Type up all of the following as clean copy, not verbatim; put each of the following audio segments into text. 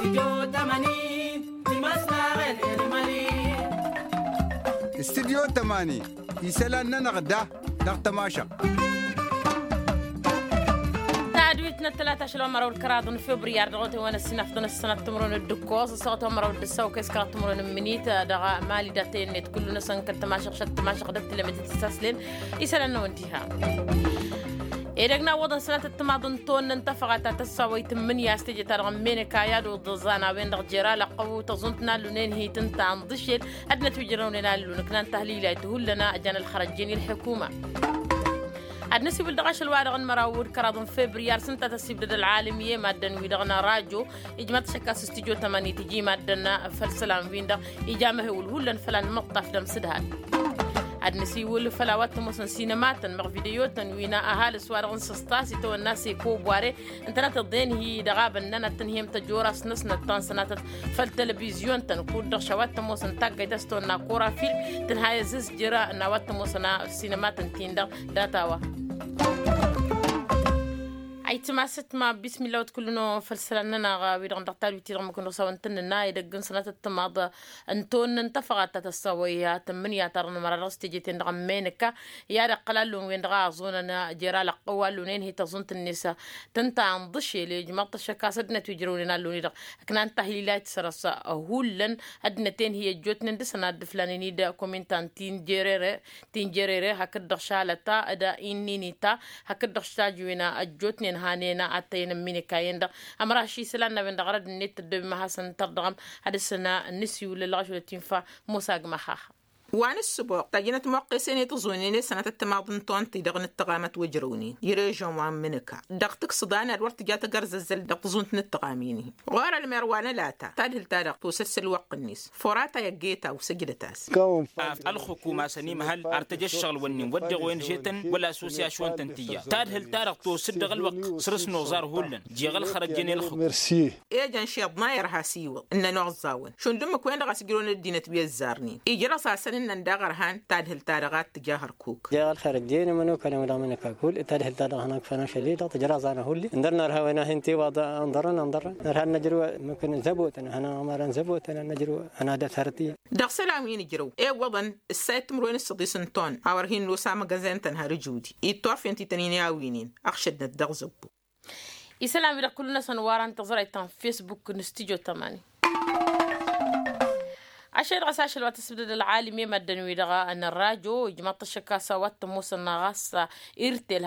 استديو 8 يسالنا نغدا دغ تماشا تعدويتنا 13 مرة والكرادون فبراير دغوتي وانا السنة السنة تمرون الدكوز صوت مرة والدساو كيس كرات تمرون منيت دغا مالي داتين كل نسن كتماشا شت تماشا قدرت لما تستسلين يسالنا وانتها إيرجنا وضن سنة التماضن تون انتفقت تساوي 8 استجي ترغم من كاياد وضزانا وين دغجرا لقو تظنتنا لونين هي تنتان ضشيل أدنى تجروننا لونكنان تهليلا تهلنا أجان الخرجين الحكومة النسي بالدغاش الوارغن مراود كرادون فبراير سنة تسيب العالمية مادن ويدغنا راجو إجمات شكاس استجو 8 تجي مادنا فالسلام ويندا إجامه والهلن فلان مطاف دم سدهات النسي ول فلاوات موسن سينمات مغ فيديوهات وينا أهال سوارغن سستاسي تو الناس كوبواري انترنت الدين هي دغاب اننا تنهيم تجورس نسنا تان سنات فالتلفزيون تنكون دغشوات موسن تاغ دستو ناكورا فيلم تنهاي زز جرا نوات موسنا سينمات تيندا داتاوا أي تماسة ما بسم الله وتكلنا فلسلنا غاوي رغم دكتور يتيرغ ما كنا سوى نتننا يدقن سنة التماضى أنتون انتفقت تتسويها 8 ترن مرة رستي جيتين رغم مينكا يا رقلالون وين غازوننا جرال قوالونين هي تظن النساء تنتا عن ضشي لجماعة الشكاس أدنى تجروننا اللوني رغ كنا تحليلات سرسا هولن أدنتين هي جوتنا دسنا دفلانين يدا كومنتان تين جريري هكذا شالتا أدا إني نيتا هكذا شاجونا الجوتنا هانينا أتينا مني كايندا أمر شيء سلنا من دغرد النت دب ما حسن تردغم هذا السنة النسيو للغشوة تنفع مساق محاها وعن السبوق تجينا موقسين تظنين سنة التماضن طون تدغن التقامت وجروني يرجعون وعن منك دقتك صدانا الورت جات جرز الزل دق ظنت التقاميني غير المروانة لاتا تادل تارق توسس الوق النيس فراتا يجيتا وسجلتاس الحكومة سنيم هل ارتجى الشغل وني ودغ وين جيتن ولا اسوسياسيون تنتيا تادل تارق توسد الوق سرس نوزار هولن جيغل خرجين الخو ميرسي ايه جان شيض ما يرها سيو ان نوزاون شون دمك وين دغ سجلون الدينة بيزارني يجرى ساسن إن نداغر هان تادهل تارغات تجاهر كوك جاء الخارجين منو كلام من كاكول تادهل تارغ هناك فانا شديد تجرى زانا هولي ندرنا رهونا هنتي وضع انظرنا نرهن نجرو ممكن نزبوت أنا ما نزبوت أنا نجرو أنا ده ثرتي دغ سلامين يجرو إيه وضن السيد مروين الصديسن طون عورهين لو سامة جزان تنهار جودي يتوفي أنتي تنيني عوينين أخشد الدغ زبو يسلام إلى كلنا سنوار انتظر ايتان فيسبوك نستيجو 8 عشان غساش الوقت السبب العالمي مدن ويدغا أن الراجو جماعة الشكاسة واتموس النغاسة إرتل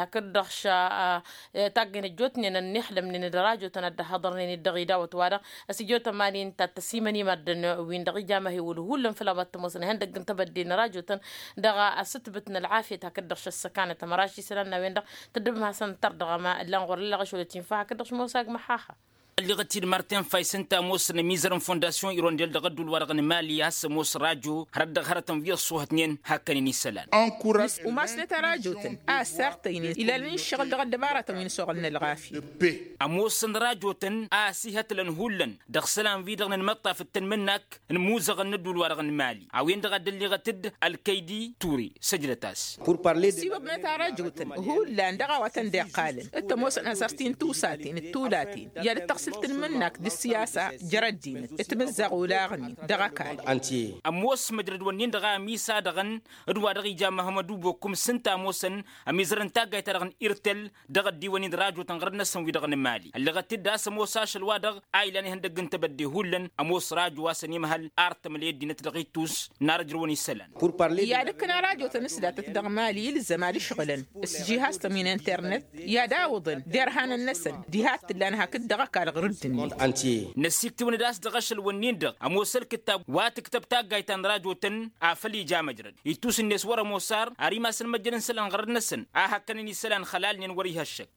هكذا تاجن الجوتني النحلم من الراجو تند حضرني الدغيدا وتوارا أسيجو 8 تتسيمني مدن وين دغي جامه والهولم في لواتموس هندق انت بدين راجو تن دغا أستبتنا العافية هكذا السكانة تمراشي سلنا وين دغ تدب ما سنتر دغا ما اللانغور اللي غشولة تنفع هكذا موساق محاها اللي غتير مارتين فايسنتا موس ميزرن فونداسيون يرونديل دغدو الورغن مالي هس موس راجو رد غرتن في الصوتنين هكني سلان انكوراج وما سنت راجوتن ساقتين الى لين الشغل دغد بارة من شغلنا الغافي اموس راجوتن سيهت لنهولن دغ سلام في دغن المطا في التنمنك نموزغ ندو الورغن مالي عوين دغد اللي غتد الكيدي توري سجلتاس بور بارلي سي وبنا راجوتن هو لا دغا وتن دقالن انت موس نسرتين توساتين التولاتين يا للتقص منك دي السياسة جردين اتمزق ولاغني دغاكال انتي اموس مجرد ونين دغا ميسا دغن ادوا دغي جامع محمد بوكم سنتا موسن اميزرن تاغاي ترغن ارتل دغ ديواني دراجو تنغرنا سن وي دغن مالي اللي غتدا سموساش الوادغ ايلاني هندق انت بدي هولن اموس راجو واسني محل ارتم اليد نتدغيتوس نارجروني سلان بور بارلي يا دكنا راجو تنسدا تدغ مالي للزمالي شغلن الجهاز تمين انترنت يا داوضن ديرهان النسل ديهات اللي انا هكدغ كال أنتي نسيت من داس دغشل ونيند أموسل كتاب واتكتب تاجي تنراجو تن أفلي جامجرد يتوس الناس ورا موسار أريما سلمجرن سلان غرد نسن هكني سلان خلال ينوري هالشك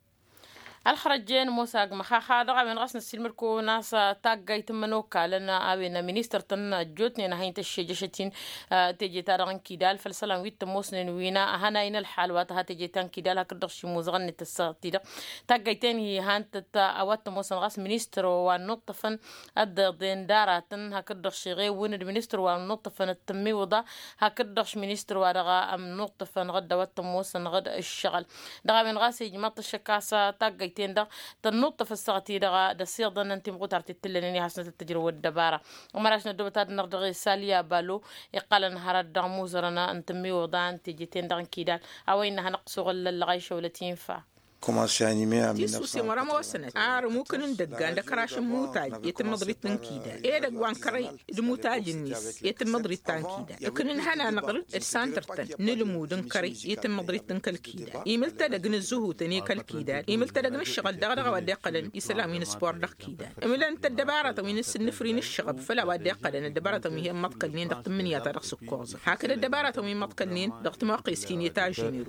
الخرجين موساق مخاخا دغا من غسن السلمركو ناس تاقاي تمنوكا لنا اوينا مينيستر تن جوتني نهاية الشجشتين تيجي تارغن كيدال فالسلام ويت موسنين وينا هناين الحال واتها تيجي تان كيدال هكدغشي موزغن تساقتي تاقاي تاني هانت اوات موسن غاس مينيستر والنطفن الدين داراتن هكدغشي غي وين المينيستر والنطفن التمي وضا هكدغش مينيستر ودغا ام نطفن غد وات موسن غد الشغل دغا من غاس يجمط الشكاسة تاقاي جايتين ده تنط في السغتي ده الصيغ أنت مغوتر تتلني حسنة التجربة والدبارة ومراش ندوبة هاد نردغي ساليا بالو يقال نهار الدغموزرنا أنت ميوضان تجيتين دغن كيدان أوينها نقصو غل اللغايشة ولا تنفع commencé à animer en تيسو سيمرا موسنة ممكن ندقان دكراش موتاج يتم مضريتن كيدا إيه دقوان كري دموتاج النيس يتم مضريتن كيدا لكن هنا نقرد السانترتن نلمودن كري يتم مضريتن كالكيدا يملتا دقن الزهو تني كالكيدا يملتا دقن الشغل دغدغ ودقلن يسلامين سبور دق كيدا إملا انت الدبارة من السنفرين الشغب فلا ودقلن الدبارة هي مطقلنين دقت من يترق سكوز هكذا الدبارة من مطقلنين دقت مواقيس كين يتاجين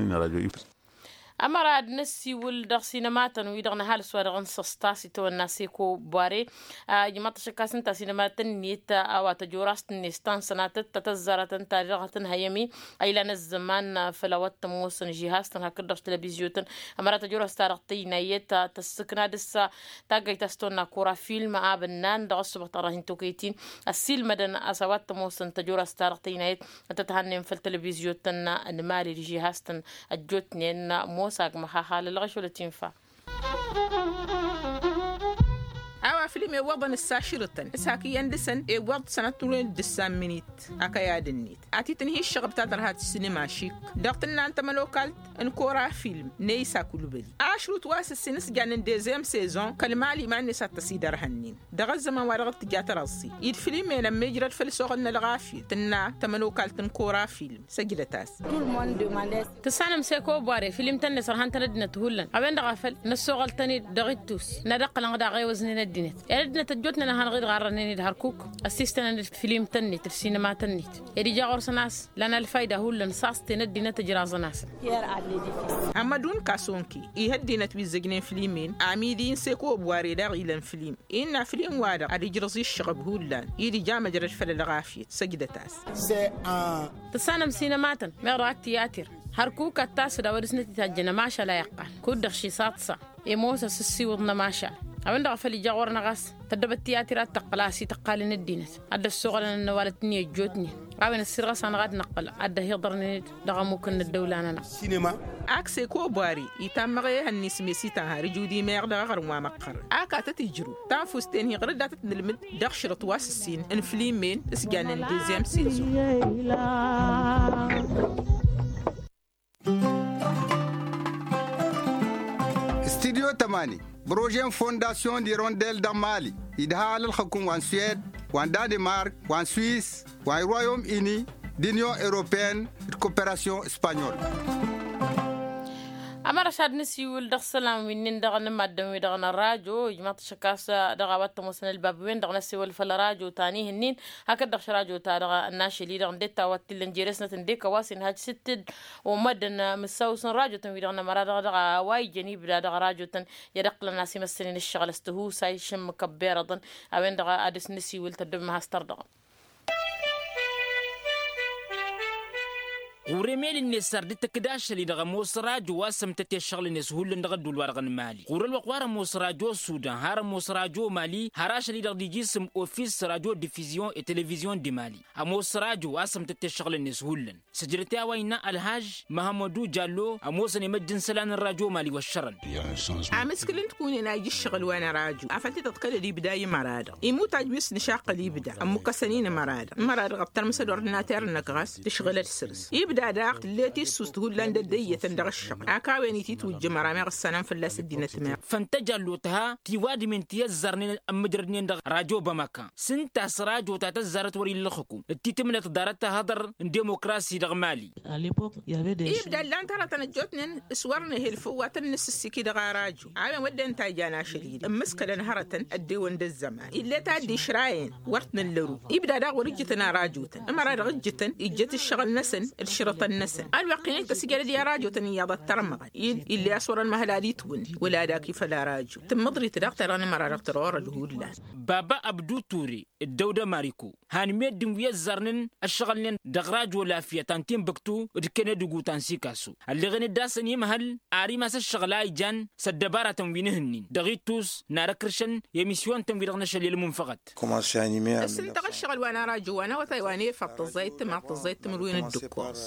أمر نسي ولد سينمات ويدغنا هال سوار غن سستاسي تو الناسيكو بواري جماعة شكاسن تا سينمات نيت أو تجوراست نيستان سنات تتزارة تاريخة هيمي أيلان الزمان فلوات موسن جهاز هكذا تلفزيون أمر تجوراست تاريخي نيت تسكنا دسا تاجي تستونا كورا فيلم أبنان دغص بطرهن توكيتين السيل مدن أسوات موسن تجوراست تاريخي نيت تتهنم في التلفزيون المالي جهاز الجوتنين موساق محاحال الغش ولا تنفع فيلم يوضن الساشرتن ساكي يندسن يوض سنة طولين دسان منيت أكياد النيت أتيتنهي الشغب تاتر هات السينما شيك دقتنا أنت ملوكالت انكورا فيلم نيسا كل بلي عشرة واس السنس جانن ديزيم سيزون كالمالي ما نسا تسيدر هنين دغز ما ورغت جات راسي يد فيلم لما يجرد في السوغن الغافي تنا تملوكالت انكورا فيلم سجلتاس تسانم سيكو باري فيلم تني سرحان تندنا تهولن أبين دغافل نسوغل تاني دغيتوس ندق لنغدا غي وزنين الدينت يردنا تجوتنا نهان غير غارنين هاركوك أسيستنا الفيلم تني السينما تنيت يدي جاغور ناس لنا الفايدة هو لنصاص تندينا تجراز ناس أما دون كاسونكي يهدينا تويزجنين فيلمين عميدين سيكو بواري دا غيلن فيلم إن فيلم وادا أدي جرزي الشغب هولان يدي جامع جرج فل الغافية سجدتاس تسانم سينماتن مغرق تياتر هاركوك التاس دا ورسنة تاجنا ماشا لا يقال كود شي ساتسا إموسا سسي وضنا ماشا أبن دغفل جاور نغاس تدب التياترات تقلاسي تقالين الدينت أدى السوغل النوالتني جوتني أبن السرغس أنا غاد نقل أدى هيضرني دغموكن الدولة أنا سينما أكسي كو باري يتامغي هنس ميسي تنهاري جودي ميغ دغر وما مقر أكا تتجرو تنفستين هي غرد داتت نلمد دغشرط واس السين انفليمين اسجان الديزيم سيزون استديو تماني بروجين فونداسيون دي رونديل دا مالي يدها الحكومة وان سويد وان دانمارك وان سويس وان رويوم إني دينيون أوروبيان كوبيراسيون اسبانيول أمر شاد نسي ولد السلام وينين دغنا مادم ويدغنا راجو جماعة شكاسة دغوات مسن البابوين دغنا سيول فالراجو تاني هنين هكذا دغش راجو تارغ الناشي لي دغن ديتا واتلن جيرسنا تنديك واسين هاج ستد ومدن مسوسن راجو تن ويدغنا مرا دغ واي جنيب دغ راجو تن يدق لنا سي مسنين الشغل استهو ساي شم كبير ضن اوين دغ ادس نسي ولد تدم هاستر دغ ورميل النسر دي تكداش اللي دغا موسراجو واسم تتي الشغل نسهول لندغدو الورغن مالي قور الوقوار موسراجو السودان هار موسراجو مالي هراش اللي دغدي جيسم اوفيس راديو ديفيزيون اي تلفزيون دي مالي موسراجو واسم تتي الشغل نسهول سجلتي وينا الهاج محمدو جالو اموسن مجن سلان الراجو مالي والشرن عامس كلن تكوني ناجي الشغل وانا راجو عفتي تتقل لي بداية مرادة يموت عجبس نشاق لي بدا ام كسنين مرادة غبتر مسدور ناتير نقغاس تشغل السرس يبدا داق التي سوستهول لاند دية تندغ الشغل اكاويني تيتوج مرامي السنام في اللاس الدينة تمام فانتجلوتها تيواد من تيزرني امدرنين دغ راجو بمكان سنتا سراجو تاتزرت وري لخكم تيتملت دارتها هدر ديمقراسي دغ مالي يبدا لان ترى تنجوتن سورنا هي الفوات النسسي كي دغ راجو عامل ودا انت جانا شديد مسكل نهرة الديوان ده الزمان اللي تادي شراين ورتن اللرو يبدا داغ ورجتنا راجوتن اما رجتن اجت الشغل نسن الشرط النسن الواقعين تسجل دي راجو تنياض الترمغ اللي أسور المهلالي تون ولا داكي فلا راجو تمضري تدقتر أنا مرة دقتر الهود بابا أبدو توري الدودة ماريكو هانميد دموية الزرنن الشغلين دغراج ولا فيا تانتين بكتو ودكنا دقو تانسي كاسو اللي غني داسن يمهل آري ماس الشغلاي جان سدبارة تنوينهنين دغيتوس ناركرشن يميسيون تنويرغنا شليل منفقط كوماسي أنيمي السن دغ الشغل وانا راجو وانا وتايواني فط الزيت ما الزيت تمروين الدكوس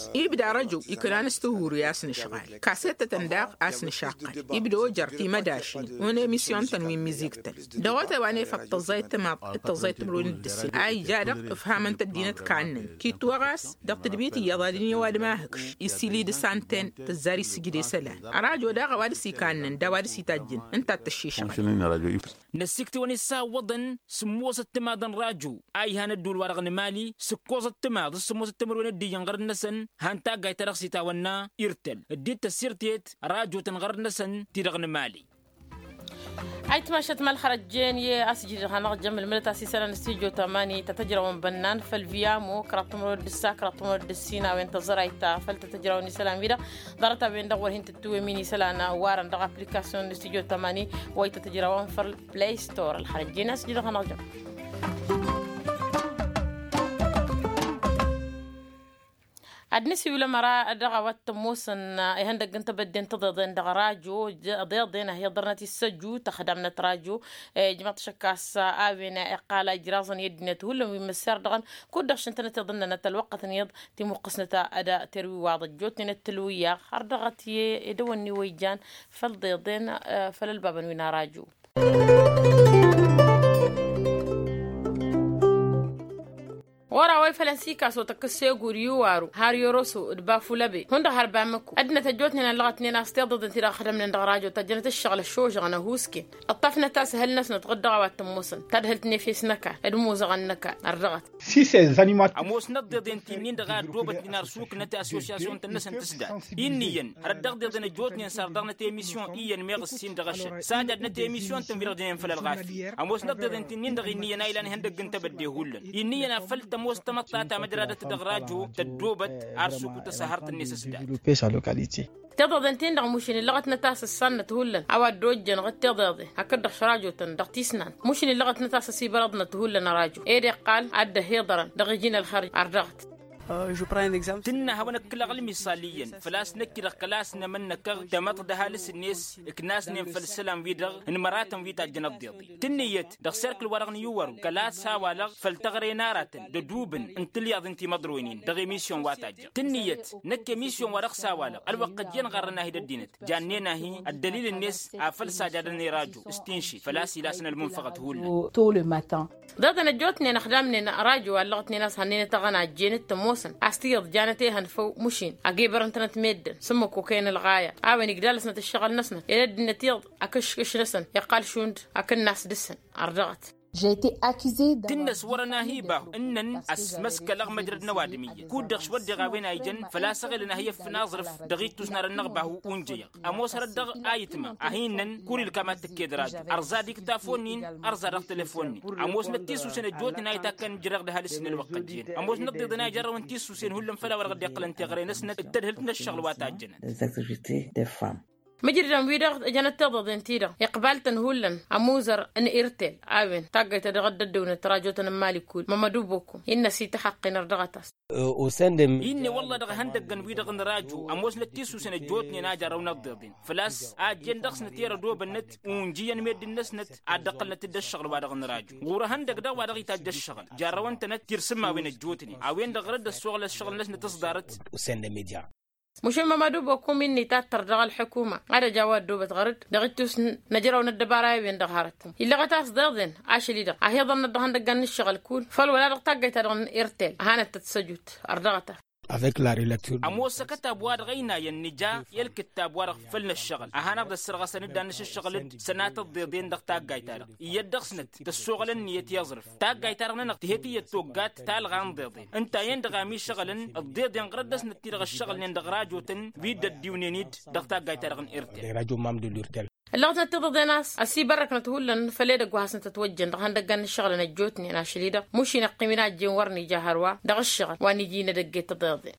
يبدأ رجو يكون أنستهور ياسن شغال كاسيتة تنداق أسن شاقل يبدأ جرتي مداشين هنا ميسيون تنوين ميزيكتل دوات واني فالتزايت ما التزايت ملون الدسين أي جادق افهم أنت الدينة كعنن كي توغاس دق تدبيتي يضاليني واد ماهكش يسيلي دسانتين تزاري سجدي سلا راجو داغ وادسي كعنن دا وادسي تاجن انت التشيش نسيكتي ونسا وضن سموس التمادن راجو أي هان الدول ورغن مالي سكوز التماد سموس التمر وين الدي ينغر نسن هانتا غاي ترخسي تاونا يرتل الديت تسيرتيت راجو تنغر نسن تيرغن مالي أي تماشت مال خرجين أسجل هنرجم الملتا سيسنا نستيجو تماني تتجرون بنان فالفيامو كراتمرو الدسا كراتمرو الدسينا وينتظر أيتا فلتتجروني سلام فيدا دارتا بين دغور هنت توي ميني سلانا وارن دغ أبليكاسيون نستيجو تماني ويتتجرون في البلاي ستور الخرجين أسجل هنرجم أدنسي ولا مرا دغا واتموسن هندق انت بدين تضدين دغا راجو ضيضين هي ضرنتي السجو تخدمنا تراجو جماعة شكاس آوين إقالة جرازن يدنت ولا مسار دغن كودش انت نتظن نتلوقت نيض تيمو قسنة أداء تروي واضح جوتني التلوية خردغت يدوني ويجان فالضيضين فللبابن وينا راجو ورا وي فلنسيكا سو تكسيو غوريوارو هاريوروسو دبافو لبي هندا هربامكو ادنا تجوتني لغتني ناس تضد انت خدمنا ندراجو تجنت الشغل الشوج غنا هوسكي الطفنا تاس هل ناس نتغدى واتموسن تدهلتني في سنكا ادموز غنكا الرغت si ces animateurs اموس ندد انت نين دغا دوبت دينار سوق نت اسوسياسيون تنسن تسدا ينين ردغ دنا جوتني صار دغنا تيميسيون اين ميغسين دغش سادد نت تيميسيون تنفيردين فل الغافي اموس ندد انت نين دغ نين ايلان هندق انت بدي هولن ينين فلت مستمطاتا مدرادة دغراجو تدوبت عرسوك تسهرت الناس تضد انتين دغ موشين اللغة نتاس السنة تهولن عواد دوجن غد تضد هكذا شراجو تندغ تيسنان موشين اللغة نتاس سيبرضنا تهولن راجو ايدي قال عد هيضرا دغجين الخارج عرضغت تنا هونا كل غل مثاليا فلاس نكر كلاس نمن نكر تمط دهالس الناس كناس نم فالسلام فيدر ان مراتم فيتا جنب ديضي تنيت دغ سيركل ورغ نيور كلاس هاوالغ فلتغري نارات دوبن انتلي انتي مدروينين دغ ميسيون واتاج تنيت نك ميسيون ورغ ساوالغ الوقت ين غرنا هي الدينت جانينا هي الدليل الناس افل ساجدني راجو استنشي فلاس لاسنا المنفقه هول طول المتان ضد نجوتني نخدمني راجو لغتني ناس هنين تغنا جينت أستيض جانتي هنفو مشين أجيبر انترنت ميدن سمو كوكين الغاية عاوني قدالسنا تشتغل نسنا يلد نتيض أكش نسن يقال شوند أكل ناس دسن أرجعت تنس ورنا هيبا انن اسمسك لغ مجرد نوادميه كودخ ودي غاوين ايجن فلا سغلنا هي في ناظرف دغيت تسنر النغبه ونجيق اموسر الدغ ايتما اهينن كوري الكامات كيدراج ارزاديك تافونين ارزا تليفوني اموس نتيسو سن جوت نايتا كان جرغ ده السن الوقتين اموس نقضي دنا جرو ونتيسو سن هلم فلا ورغد يقل انت غرينس نتدهلتنا الشغل واتاجن مجرد ويدغ جنت تضد انتيدا يقبل تنهولن اموزر ان ارتل اوين تاغي تدغد دون تراجوتن مالكول مامدو بوكو ان سي تحق نردغتاس وسندم اني والله دغ هندغن ويدغ نراجو اموس نتيسو سن جوتني ناجا رون ضدين فلاس اجن دخس نتيرا دو بنت ونجين ميد النسنت ادقل نتد الشغل وادغ نراجو غور هندغ دغ وادغ يتاج الشغل جاروان تنت ترسما وين جوتني اوين دغ رد الشغل نسن تصدارت وسندم ميديا مش ما دوبا كوم مني تاتر دغ الحكومه على جواد دوبت غرد دغتوس نجراو ندباراي بين دغارتهم الا غتاس دغدن عاشلي دغ اهي ظن دغ دغن الشغل كول فالولا دغ تاغيت دغ ارتل هانت تتسجد ارضغته avec la relecture اموس كتاب واد غينا ينجا الكتاب ورق فلنا الشغل اهانا بدا السرغه سندانش الشغل سنات الضيضين دغ تاغايتار يدخسنت تسوغل النيت يظرف تاغايتار نقتهتي يتوغات تالغان ضيضين انت يندغامي شغلن الضيض ينقردس نتيرغ الشغل يندغ راجوتن بيد الديونينيد دغ تاغايتار غن ارتل راجو مامدو لورتل اللغة تضد ناس أسي برك نتهولن فليدك وحسن تتوجن دغ هندقان الشغل نجوتني أنا شليدة مش ينقي من الجن ورني جاهروا دغ الشغل واني جينا دقيت تضد